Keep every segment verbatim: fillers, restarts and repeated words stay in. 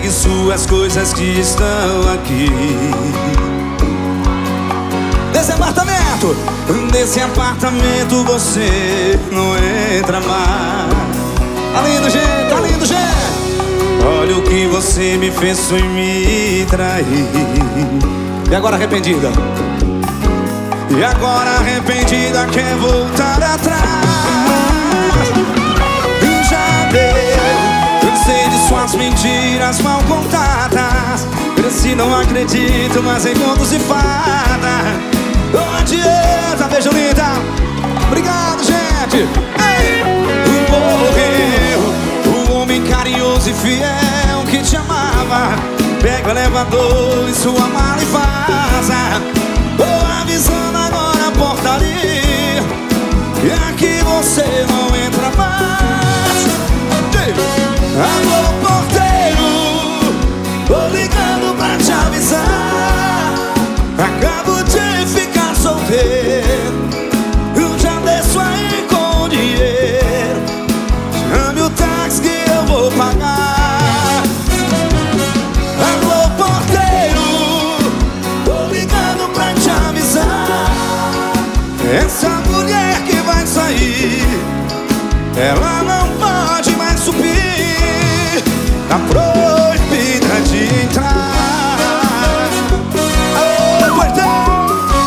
Pegue suas coisas que estão aqui. Nesse apartamento, nesse apartamento você não entra mais. Tá lindo, gente, tá lindo, gente. Olha o que você me fez, foi me trair. E agora arrependida? E agora arrependida quer voltar atrás. Já deu, cansei de suas mentiras mal contadas. Cresci, não acredito mais em contos de fada. Não adianta, beijo linda. Obrigado, gente. Ei! Morreu o homem carinhoso e fiel que te amava. Pega o elevador e sua mala e vaza. Tô avisando agora a portaria, e aqui você não entra mais. Alô, porteiro, tô ligando pra te avisar. Acabo de ficar solteiro, eu já desço aí com dinheiro. Chame o táxi que eu vou pagar. Alô, porteiro, tô ligando pra te avisar. Essa mulher que vai sair, ela não pode mais subir. Tá proibida de entrar. Alô, porteiro.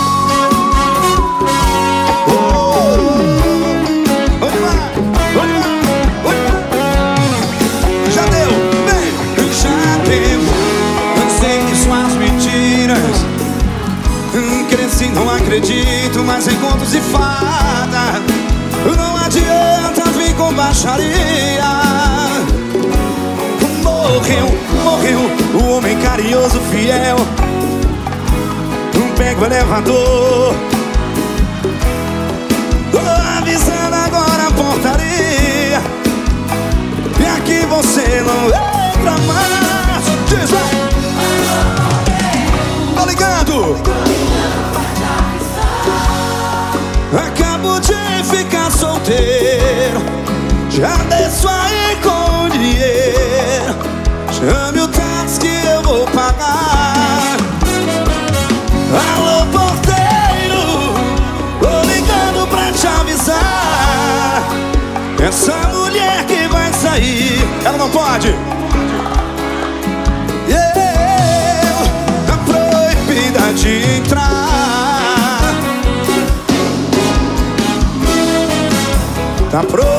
Oh, onde vai? Onde vai? Onde vai? Já deu, bem, já deu. Cansei de suas mentiras. Cresci, não acredito mais em contos de fada. Não adianta vir com baixaria. Morreu, morreu o homem carinhoso, fiel. Pega o elevador. Tô avisando agora a portaria, e aqui você não entra mais. Diz aí. Tô ligando. Acabo de ficar solteiro, já desço aí com dinheiro. Chame o táxi que eu vou pagar. Alô, porteiro, tô ligando pra te avisar. Essa mulher que vai sair, ela não pode. Yeah, tá proibida de entrar. Tá proibida.